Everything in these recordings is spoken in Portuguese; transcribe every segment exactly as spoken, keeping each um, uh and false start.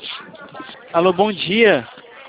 Alô, bom dia.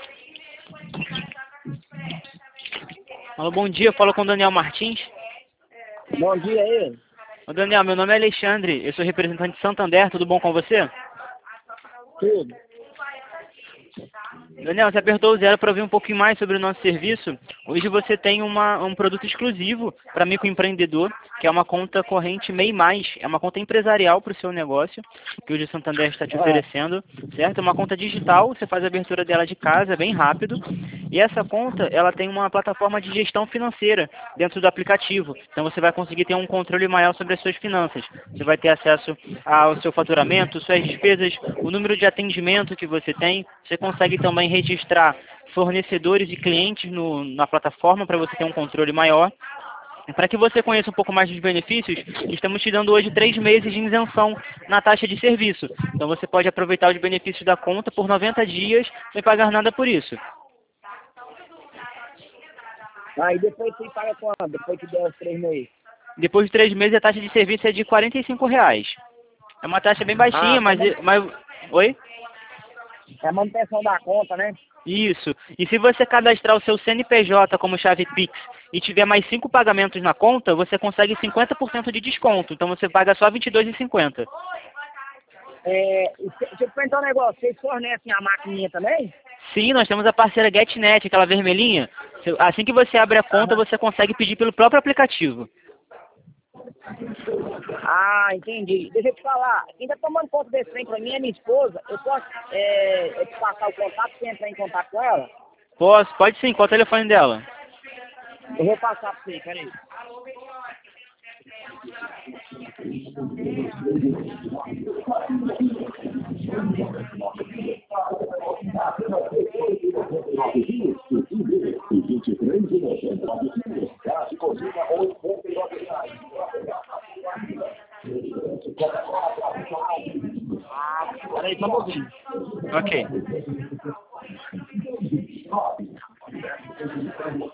Alô, bom dia. Fala com o Daniel Martins. Bom dia aí. Ô, Daniel, meu nome é Alexandre. Eu sou representante de Santander. Tudo bom com você? Tudo. Daniel, você apertou o zero para ouvir um pouquinho mais sobre o nosso serviço. Hoje você tem uma, um produto exclusivo para microempreendedor, que é uma conta corrente MEI mais. É uma conta empresarial para o seu negócio, que hoje o Santander está te oferecendo, certo? É uma conta digital, você faz a abertura dela de casa, é bem rápido. E essa conta, ela tem uma plataforma de gestão financeira dentro do aplicativo. Então você vai conseguir ter um controle maior sobre as suas finanças. Você vai ter acesso ao seu faturamento, suas despesas, o número de atendimento que você tem. Você consegue também registrar fornecedores e clientes no, na plataforma para você ter um controle maior. Para que você conheça um pouco mais dos benefícios, estamos te dando hoje três meses de isenção na taxa de serviço. Então você pode aproveitar os benefícios da conta por noventa dias sem pagar nada por isso. Aí depois você paga quanto? Depois que der os três meses? Depois de três meses a taxa de serviço é de quarenta e cinco reais. É uma taxa bem baixinha, Ah, mas, mas... Oi? é a manutenção da conta, né? Isso. E se você cadastrar o seu C N P J como chave Pix e tiver mais cinco pagamentos na conta, você consegue cinquenta por cento de desconto. Então você paga só vinte e dois reais e cinquenta centavos. É, deixa eu te perguntar um negócio. Vocês fornecem a maquininha também? Sim, nós temos a parceira GetNet, aquela vermelhinha. Assim que você abre a conta, Aham. você consegue pedir pelo próprio aplicativo. Ah, entendi. Deixa eu te falar. Quem tá tomando conta desse trem pra mim é minha esposa. Eu posso é, eu te passar o contato pra você entrar em contato com ela? Posso? Pode sim. Qual é o telefone dela? Eu vou passar pra você, peraí. Peraí, só um pouquinho. Ok.